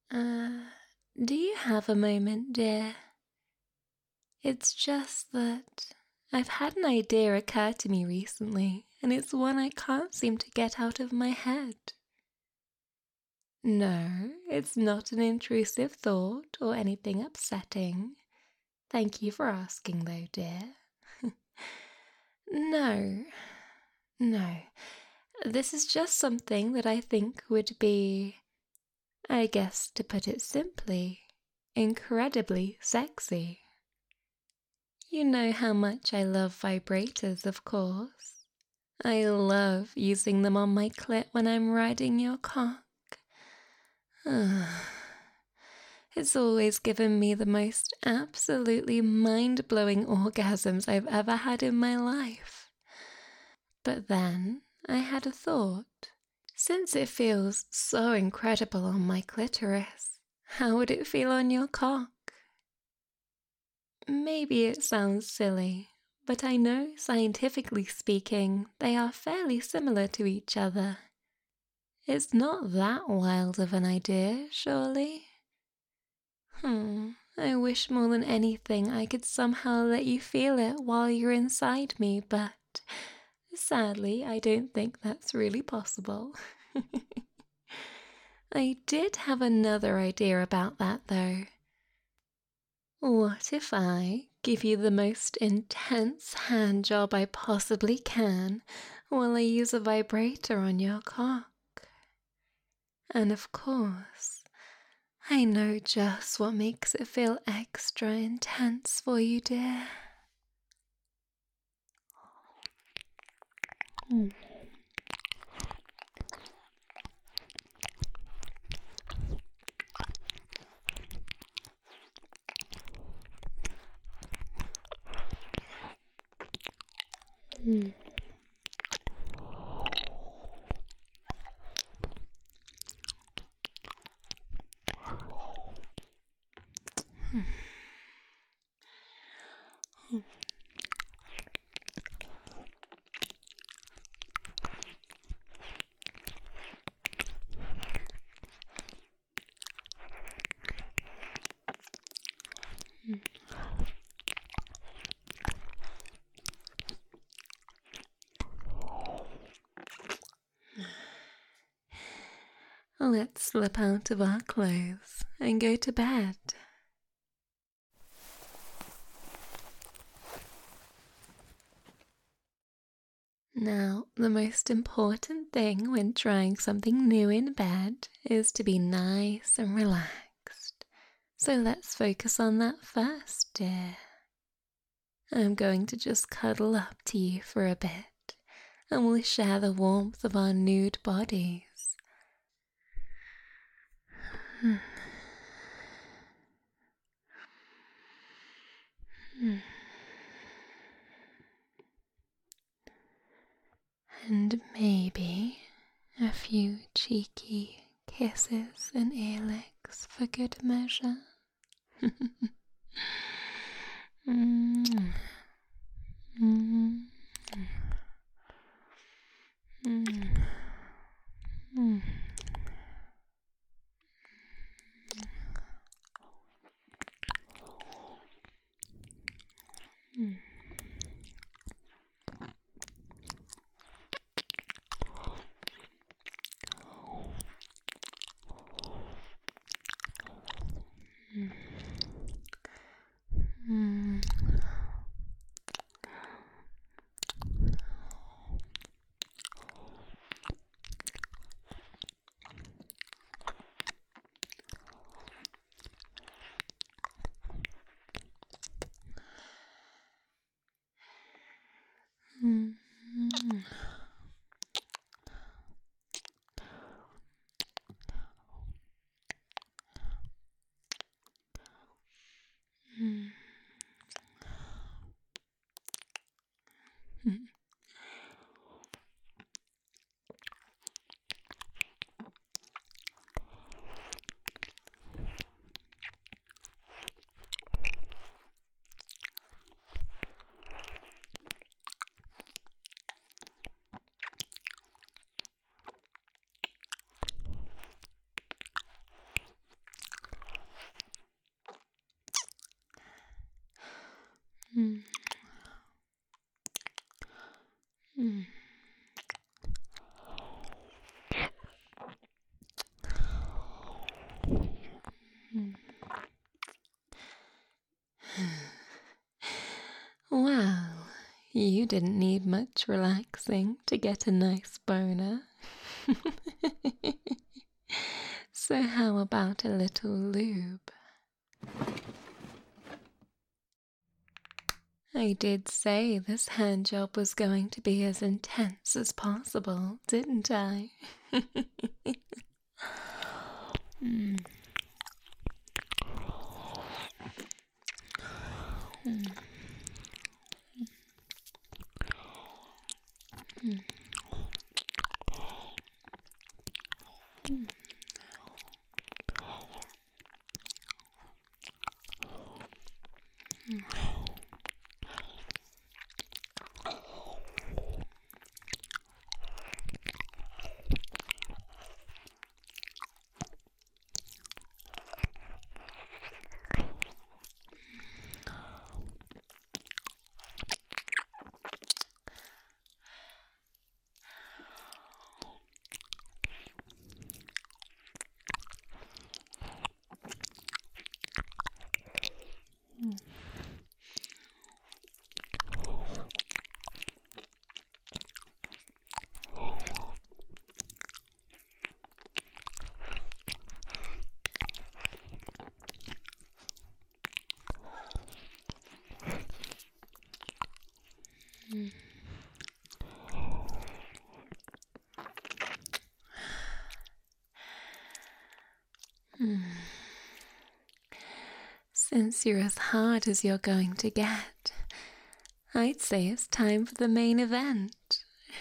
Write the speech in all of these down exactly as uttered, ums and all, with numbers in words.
Uh, do you have a moment, dear? It's just that I've had an idea occur to me recently, and it's one I can't seem to get out of my head. No, it's not an intrusive thought or anything upsetting. Thank you for asking, though, dear. No, no. This is just something that I think would be, I guess to put it simply, incredibly sexy. You know how much I love vibrators, of course. I love using them on my clit when I'm riding your cock. It's always given me the most absolutely mind-blowing orgasms I've ever had in my life. But then I had a thought. Since it feels so incredible on my clitoris, how would it feel on your cock? Maybe it sounds silly, but I know scientifically speaking, they are fairly similar to each other. It's not that wild of an idea, surely? Hmm, I wish more than anything I could somehow let you feel it while you're inside me, but sadly, I don't think that's really possible. I did have another idea about that, though. What if I give you the most intense hand job I possibly can while I use a vibrator on your cock? And of course, I know just what makes it feel extra intense for you, dear. Mm. Mm. Let's slip out of our clothes and go to bed. Now, the most important thing when trying something new in bed is to be nice and relaxed. So let's focus on that first, dear. I'm going to just cuddle up to you for a bit, and we'll share the warmth of our nude bodies. Hmm. Hmm. And maybe a few cheeky kisses and ear licks for good measure. mm. Mm. Mm. Mm. Mm. Mm. You didn't need much relaxing to get a nice boner. So how about a little lube? I did say this hand job was going to be as intense as possible, didn't I? mm. Mm. Mm. Mm. Mm. Mm. Mm. Since you're as hard as you're going to get, I'd say it's time for the main event.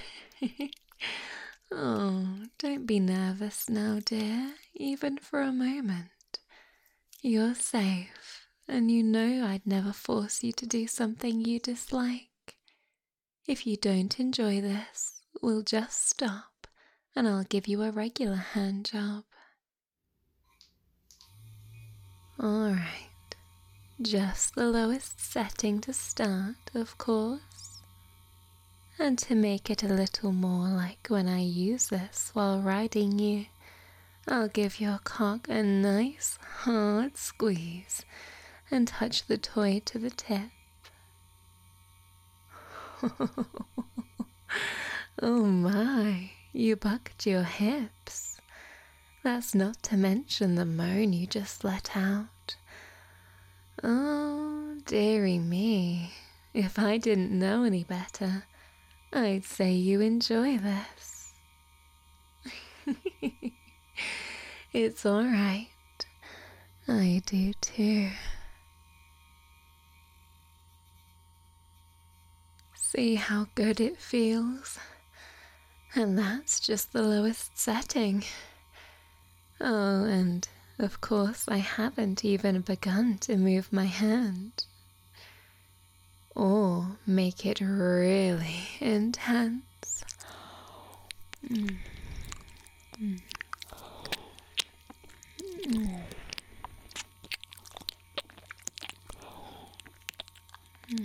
Oh, don't be nervous now, dear, even for a moment. You're safe, and you know I'd never force you to do something you dislike. If you don't enjoy this, we'll just stop, and I'll give you a regular hand job. Alright, just the lowest setting to start, of course. And to make it a little more like when I use this while riding you, I'll give your cock a nice hard squeeze and touch the toy to the tip. Oh my, you bucked your hips. That's not to mention the moan you just let out. Oh, dearie me, if I didn't know any better, I'd say you enjoy this. It's alright. I do too. See how good it feels? And that's just the lowest setting. Oh, and of course I haven't even begun to move my hand. Or make it really intense. Mm. Mm. Mm. Mm.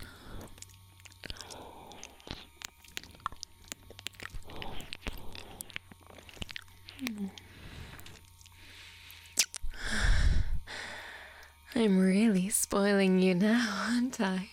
Mm. I'm really spoiling you now, aren't I?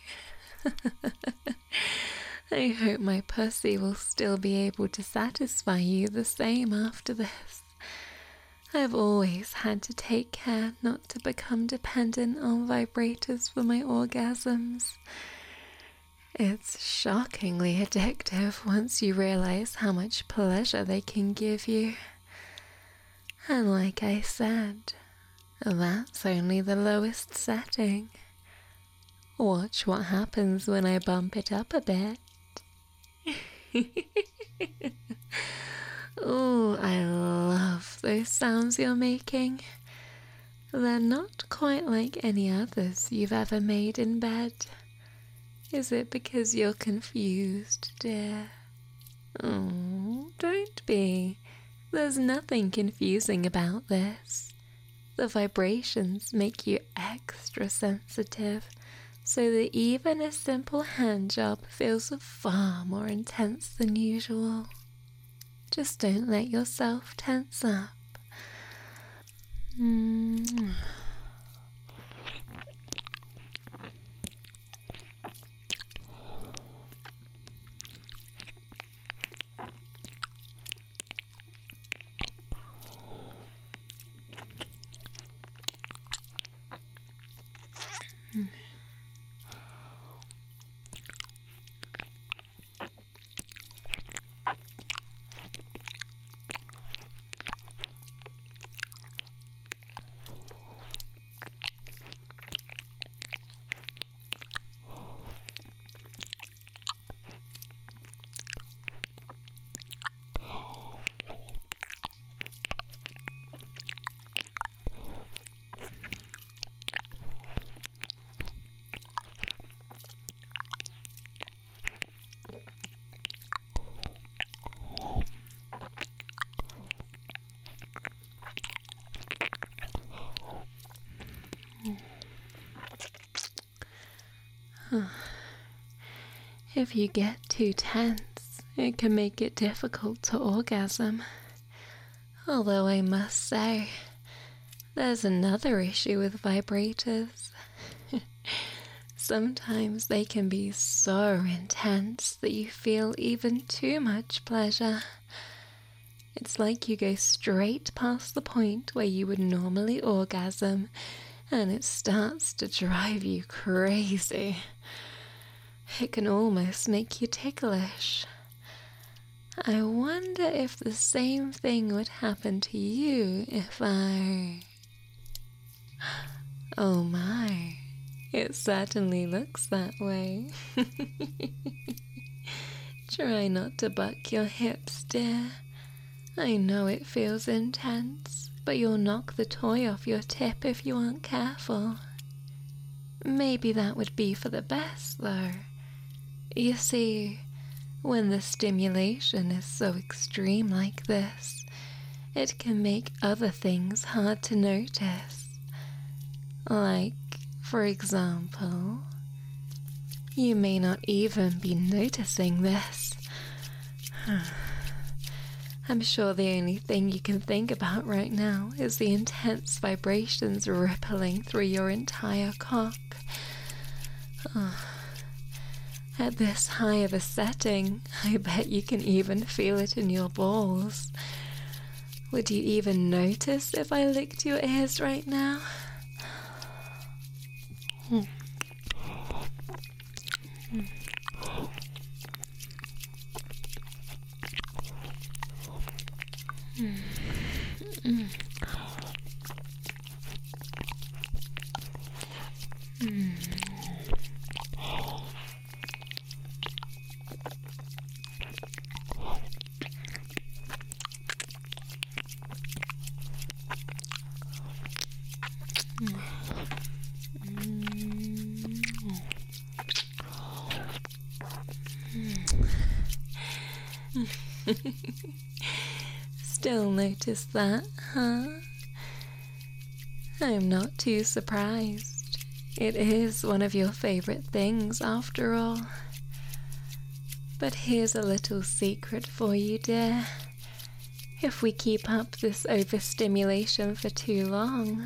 I hope my pussy will still be able to satisfy you the same after this. I've always had to take care not to become dependent on vibrators for my orgasms. It's shockingly addictive once you realize how much pleasure they can give you. And like I said, that's only the lowest setting. Watch what happens when I bump it up a bit. Oh, I love those sounds you're making. They're not quite like any others you've ever made in bed. Is it because you're confused, dear? Oh, don't be. There's nothing confusing about this. The vibrations make you extra sensitive, so that even a simple hand job feels far more intense than usual. Just don't let yourself tense up. Mm. If you get too tense, it can make it difficult to orgasm. Although I must say, there's another issue with vibrators. Sometimes they can be so intense that you feel even too much pleasure. It's like you go straight past the point where you would normally orgasm, and it starts to drive you crazy. It can almost make you ticklish. I wonder if the same thing would happen to you if I... Oh my, it certainly looks that way. Try not to buck your hips, dear. I know it feels intense, but you'll knock the toy off your tip if you aren't careful. Maybe that would be for the best, though. You see, when the stimulation is so extreme like this, it can make other things hard to notice. Like, for example, you may not even be noticing this. I'm sure the only thing you can think about right now is the intense vibrations rippling through your entire cock. Oh. At this high of a setting, I bet you can even feel it in your balls. Would you even notice if I licked your ears right now? Hmm. Hmm. Mm. Mm. Still notice that, huh? I'm not too surprised. It is one of your favorite things, after all. But here's a little secret for you, dear. If we keep up this overstimulation for too long,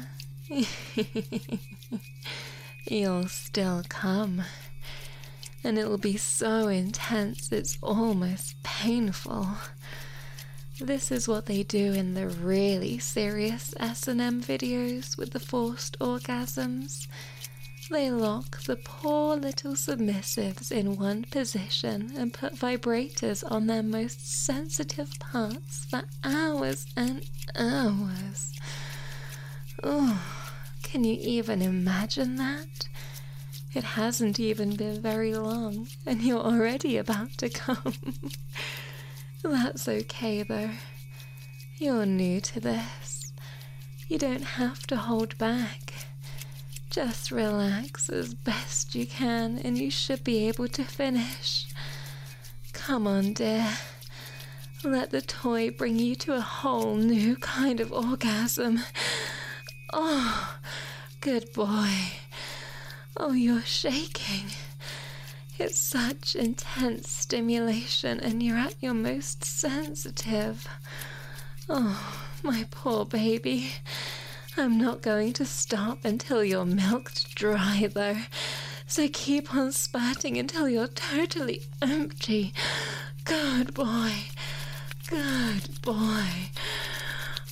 you'll still come. And it'll be so intense it's almost painful. This is what they do in the really serious S and M videos with the forced orgasms. They lock the poor little submissives in one position and put vibrators on their most sensitive parts for hours and hours. Oh, can you even imagine that? It hasn't even been very long, and you're already about to come. That's okay, though. You're new to this. You don't have to hold back. Just relax as best you can, and you should be able to finish. Come on, dear. Let the toy bring you to a whole new kind of orgasm. Oh, good boy. Oh, you're shaking. It's such intense stimulation and you're at your most sensitive. Oh, my poor baby. I'm not going to stop until you're milked dry, though. So keep on spurting until you're totally empty. Good boy. Good boy.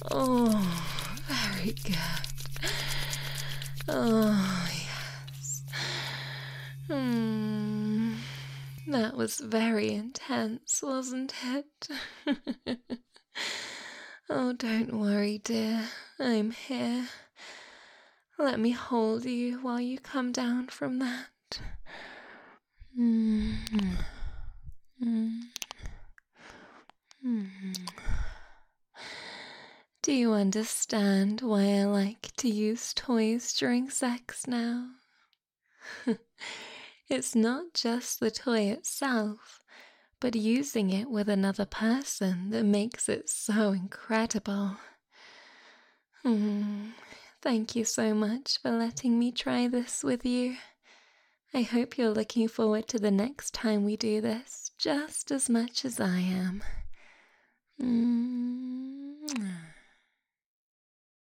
Oh, very good. Oh, yes. was very intense, wasn't it? Oh, don't worry, dear. I'm here. Let me hold you while you come down from that. Mm. Mm. Mm. Do you understand why I like to use toys during sex now? It's not just the toy itself, but using it with another person that makes it so incredible. Hmm. Thank you so much for letting me try this with you. I hope you're looking forward to the next time we do this just as much as I am. Mm.